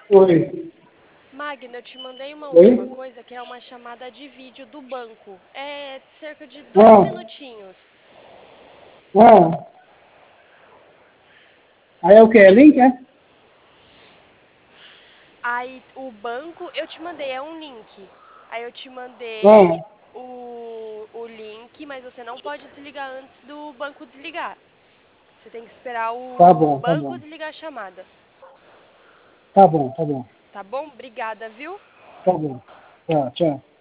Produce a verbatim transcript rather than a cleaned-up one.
Oi. Magna, eu te mandei uma Oi? última coisa que é uma chamada de vídeo do banco. É de cerca de dois Ah, minutinhos. ah. Aí é o que? É link, é? Aí o banco, eu te mandei, é um link. Aí eu te mandei Ah, o, o link, mas você não pode desligar antes do banco desligar. Você tem que esperar tá o bom, tá banco bom. desligar a chamada. Tá bom, tá bom. Tá bom? Obrigada, viu? Tá bom. Tá, tchau.